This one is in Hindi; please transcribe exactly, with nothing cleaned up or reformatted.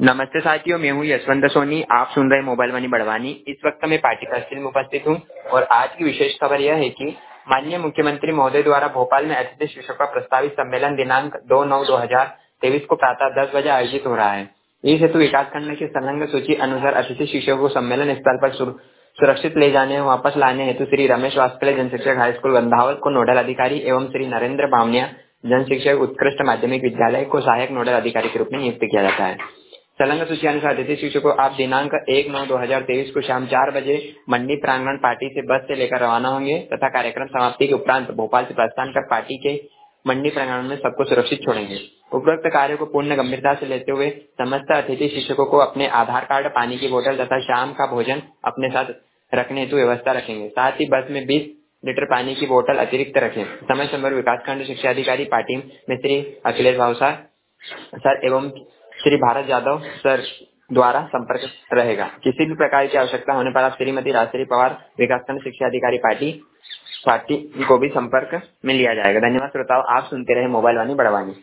नमस्ते साथियों, मैं हूँ यशवंत सोनी। आप सुन रहे मोबाइल वाणी बड़वानी। इस वक्त मैं पार्टी कस्टडी में उपस्थित हूँ और आज की विशेष खबर यह है कि माननीय मुख्यमंत्री महोदय द्वारा भोपाल में अतिथि शिक्षक का प्रस्तावित सम्मेलन दिनांक दो नौ दो हजार तेईस को प्रातः दस बजे आयोजित हो रहा है। इस हेतु विकासखंड की संलग्न सूची अनुसार अतिथि शिक्षकों को सम्मेलन स्थल पर सुर, सुरक्षित ले जाने और वापस लाने हेतु श्री रमेश वास्कले जन शिक्षक हाई स्कूल गंधावल को नोडल अधिकारी एवं श्री नरेंद्र बामनिया जन शिक्षक उत्कृष्ट माध्यमिक विद्यालय को सहायक नोडल अधिकारी के रूप में नियुक्त किया जाता है। संलग्न सूची अनुसार अतिथि शिक्षकों को आप दिनांक एक नौ दो हजार तेईस को शाम चार बजे मंडी प्रांगण पार्टी से बस से लेकर रवाना होंगे तथा कार्यक्रम समाप्ति के उपरांत भोपाल से प्रस्थान कर पार्टी के मंडी प्रांगण में सबको सुरक्षित छोड़ेंगे। उपरोक्त कार्य को पूर्ण गंभीरता से लेते हुए समस्त अतिथि शिक्षकों को अपने आधार कार्ड, पानी की बोतल तथा शाम का भोजन अपने साथ रखने हेतु व्यवस्था रखेंगे। साथ ही बस में बीस लीटर पानी की बोतल अतिरिक्त रखें। समय समय विकासखंड शिक्षा अधिकारी पार्टी में श्री अखिलेश भावसा सर एवं श्री भारत यादव सर द्वारा संपर्क रहेगा। किसी भी प्रकार की आवश्यकता होने पर आप श्रीमती राजश्री पवार विकासखंड शिक्षा अधिकारी पार्टी पार्टी को भी संपर्क में लिया जाएगा। धन्यवाद श्रोताओं, आप सुनते रहे मोबाइल वाणी बड़वानी।